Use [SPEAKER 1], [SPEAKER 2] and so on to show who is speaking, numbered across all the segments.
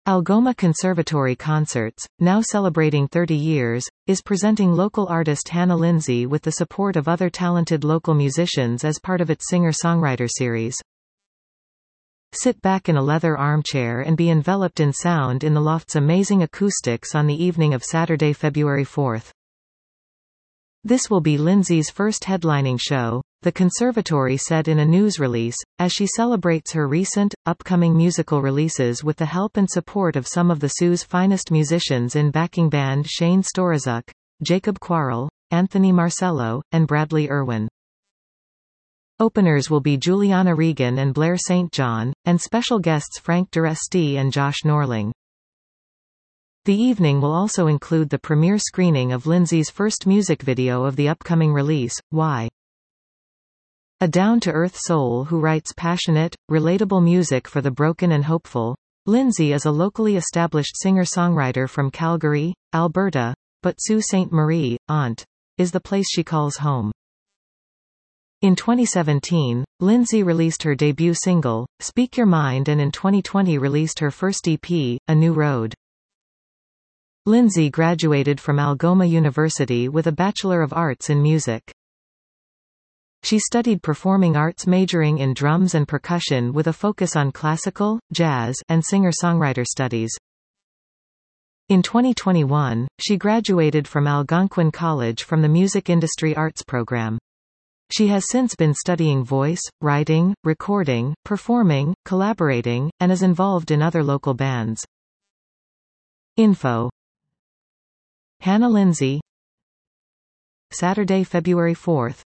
[SPEAKER 1] Algoma Conservatory Concerts, now celebrating 30 years, is presenting local artist Hannah Lindsay with the support of other talented local musicians as part of its singer-songwriter series. Sit back in a leather armchair and be enveloped in sound in the Loft's amazing acoustics on the evening of Saturday, February 4th. This will be Lindsay's first headlining show, the conservatory said in a news release, as she celebrates her recent, upcoming musical releases with the help and support of some of the Sue's finest musicians in backing band Shane Storazuk, Jacob Quarrell, Anthony Marcello, and Bradley Irwin. Openers will be Juliana Regan and Blair St. John, and special guests Frank Duresti and Josh Norling. The evening will also include the premiere screening of Lindsay's first music video of the upcoming release, Why? A down-to-earth soul who writes passionate, relatable music for the broken and hopeful, Lindsay is a locally established singer-songwriter from Calgary, Alberta, but Sault Ste. Marie, Aunt, is the place she calls home. In 2017, Lindsay released her debut single, Speak Your Mind, and in 2020 released her first EP, A New Road. Lindsay graduated from Algoma University with a Bachelor of Arts in Music. She studied performing arts majoring in drums and percussion with a focus on classical, jazz, and singer-songwriter studies. In 2021, she graduated from Algonquin College from the Music Industry Arts program. She has since been studying voice, writing, recording, performing, collaborating, and is involved in other local bands. Info. Hannah Lindsay. Saturday, February 4th.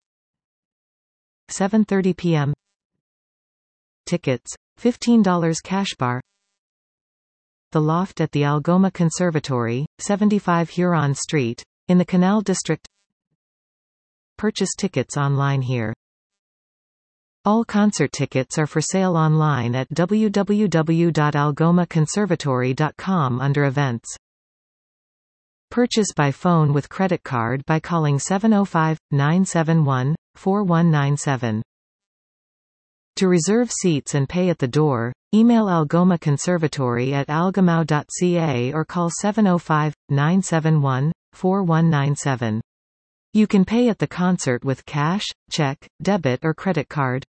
[SPEAKER 1] 7:30 p.m. Tickets, $15 cash bar. The Loft at the Algoma Conservatory, 75 Huron Street, in the Canal District. Purchase tickets online here. All concert tickets are for sale online at www.algomaconservatory.com under Events. Purchase by phone with credit card by calling 705-971-4197. To reserve seats and pay at the door, email Algoma Conservatory at algomau.ca or call 705-971-4197. You can pay at the concert with cash, check, debit or credit card.